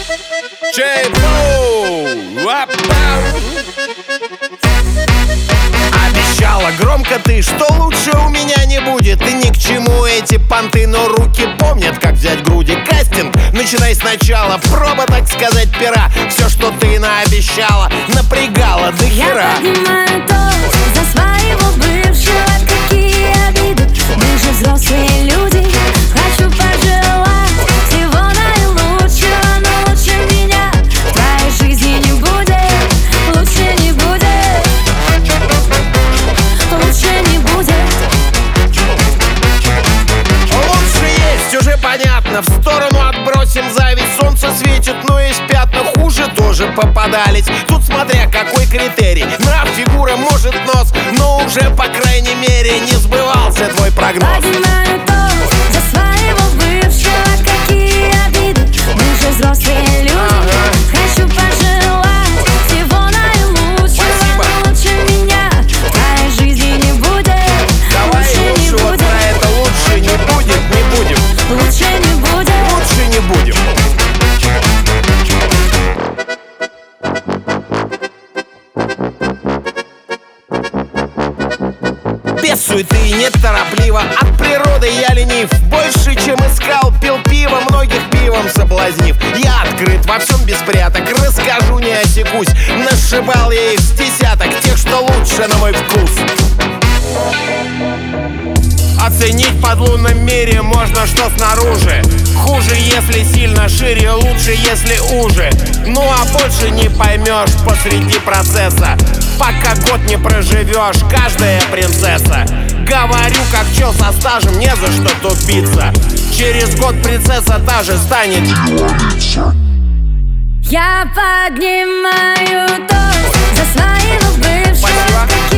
Обещала громко ты, что лучше у меня не будет. И ни к чему эти понты, но руки помнят, как взять груди. Кастинг, начинай сначала, проба, так сказать, пера. Все, что ты наобещала, напрягала до хера. Я поднимаю тост за своего бывшего. Какие обиды, мы же взрослые люди. Хочу пожелать всего наилучшего, но лучше меня в твоей жизни не будет. Лучше не будет. Лучше не будет. Лучше есть, уже понятно. В сторону отбросим зависть. Солнце светит, но есть пятна. Хуже тоже попадались. Тут смотря какой критерий. Нрав, фигура, может нос, но уже по крайней мере не сбывался твой прогноз. Поднимаю тост за своего бывшего. Какие обиды, мы же взрослые люди. Хочу пожелать всего наилучшего, но лучше меня в твоей жизни не будет. Давай лучше вот про это лучше не будет, не будем. Лучше не будет. Лучше не будем. Без суеты, неторопливо, от природы я ленив. Больше, чем искал, пил пиво, многих пивом соблазнив. Я открыт, во всем без пряток, расскажу, не осекусь. Нашибал я их с десяток, тех, что лучше на мой вкус. Оценить под лунным мире можно, что снаружи. Хуже, если сильно, шире, лучше, если уже. Ну а больше не поймешь посреди процесса, пока год не проживешь, каждая принцесса. Говорю, как чел со стажем, не за что тупиться. Через год принцесса та же станет. Я поднимаю тост за своего бывшего. Спасибо.